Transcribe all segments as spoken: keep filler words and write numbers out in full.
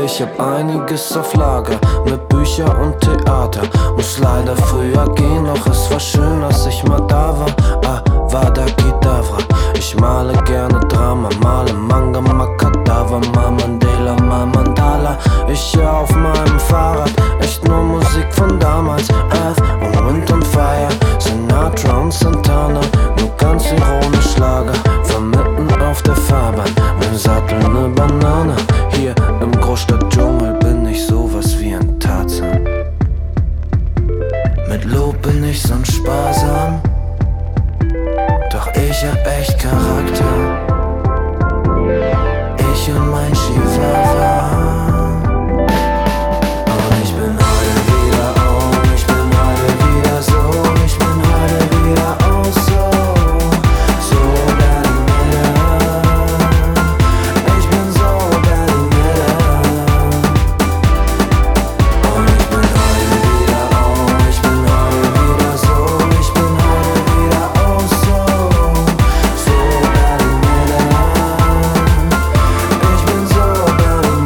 ich hab einiges auf Lager, mit Bücher und Theater. Muss leider früher gehen, doch es war schön, dass ich mal da war. Ah, Avada Kedavra. Ich male gerne Drama, male Manga, Makadawa, mal Mandela, mal Mandala. Ich hör auf meinem Fahrrad echt nur Musik von damals. Earth und Wind und Fire, Sinatra und Santana. Nur ganz ironisch Schlager, von mitten auf der Fahrbahn, im Sattel ne Banane. Hier im Großstadtdschungel bin ich sowas wie ein Tarzan. Mit Lob bin ich sonst sparsam, doch ich hab echt Charakter. Ich und mein Chihuahua. Und ich bin heute wieder on, ich bin heute wieder so, ich bin heute wieder auch so, so Berlin Mitte. Ich bin so Berlin Mitte. Und ich bin heute wieder on, ich bin heute wieder so, ich bin heute wieder auch so, so Berlin Mitte. Ich bin so Berlin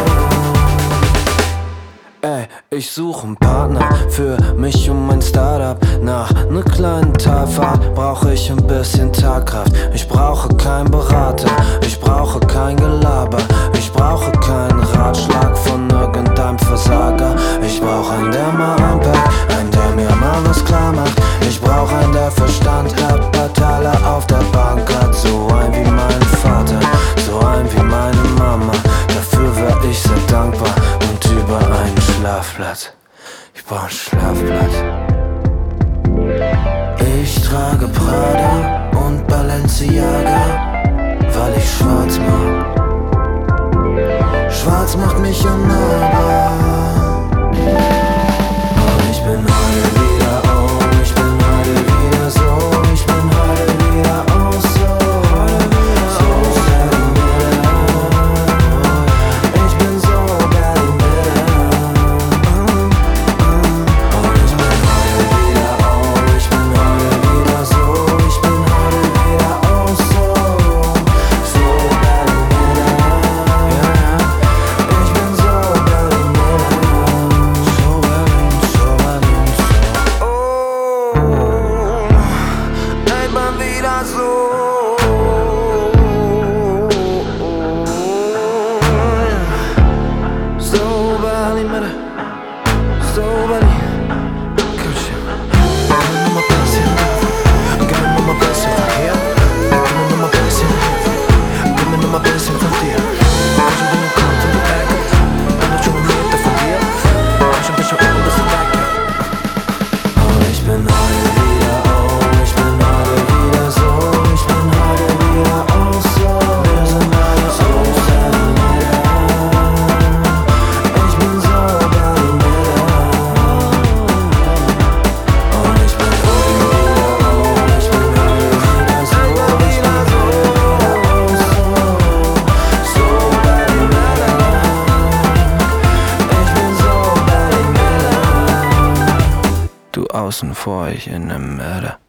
Mitte. Ey, ich such 'n Partner für mich und mein Startup. Nach ne kleinen Talfahrt brauche ich ein bisschen Tagkraft. Ich brauche keinen Berater, ich brauche kein Gelaber. Ich brauche keinen Ratschlag von irgendeinem Versager. Ich brauche einen, der mal anpackt, einen, der mir mal was klar macht. Ich brauche einen, der Verstand hat, paar Taler auf der Bank hat. So ein wie mein Vater, so ein wie meine Mama. Dafür wär ich sehr dankbar und über einen Schlafplatz. Ich brauch einen Schlafplatz. Ich trage Prada und Balenciaga, weil ich schwarz mag. Schwarz macht mich unnahbar. Und ich bin heute wieder on, ich bin heute wieder so, ich bin heute wieder auch so, so Berlin Mitte. Ich bin so Berlin Mitte. Und ich bin heute wieder on, ich bin heute wieder so, ich bin heute wieder auch so, so Berlin Mitte. Ich bin so Berlin Mitte. So Berlin, so Berlin, so. Oh, ich bin wieder so. So Berlin Mitte, so Berlin. Gib mir noch mal ein bisschen, gib mir noch mal ein bisschen von hier, gib mir noch mal ein bisschen, gib mir noch mal ein bisschen von dir. Ich bin nur kurz in die Ecke, bin nur schon ein Meter von dir, ich bin schon ein bisschen weg. Und ich bin heute wieder on, ich bin heute wieder so, ich bin heute wieder auch so, wir sind alle so Berlin Mitte. Ich bin so Berlin Mitte. Und ich bin heute wieder on, ich bin heute wieder so, ich bin heute wieder auch so, so Berlin Mitte. Ich bin so Berlin Mitte. Du außen vor, ich in der Mitte.